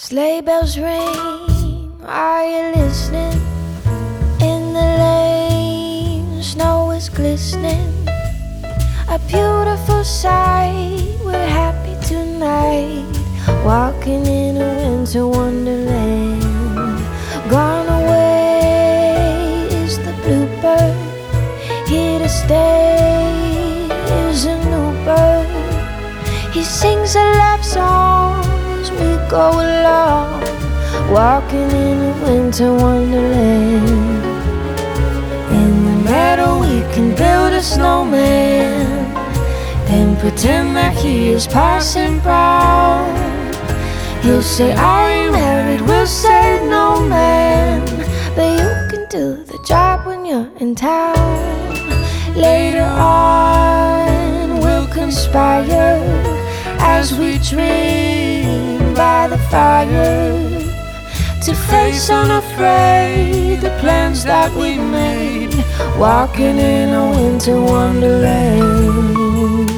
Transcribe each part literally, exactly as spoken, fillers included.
Sleigh bells ring, are you listening? In the lane, snow is glistening. A beautiful sight, we're happy tonight, walking in a winter wonderland. Gone away is the bluebird, here to stay is a new bird. He sings a love song as we go along, walking in a winter wonderland. In the meadow we can build a snowman and pretend that he is Parson Brown. He'll say, are you married? We'll say, no man, but you can do the job when you're in town. Later on we'll conspire as we dream by the fire, to face unafraid the plans that we made, walking in a winter wonderland.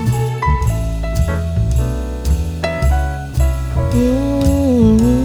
Mm-hmm.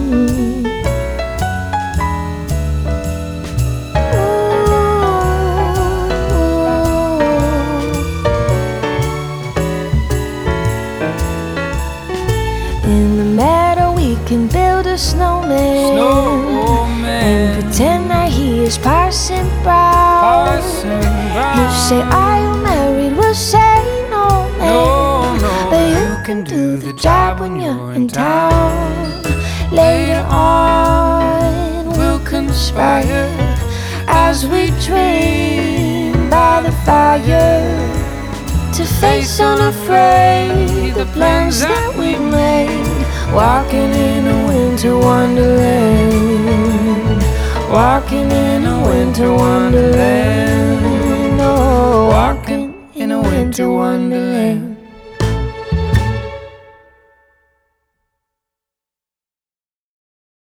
In the meadow we can build a snowman, Snowman. and pretend that he is Parson Brown. Parson Brown. You say, are you married? We'll say, no man, No, no, but you can do the job when you're in town. Later on we'll conspire as we dream by the fire, to face unafraid the plans that we made, walking in a winter wonderland, walking in a winter wonderland, oh, walking in a winter wonderland.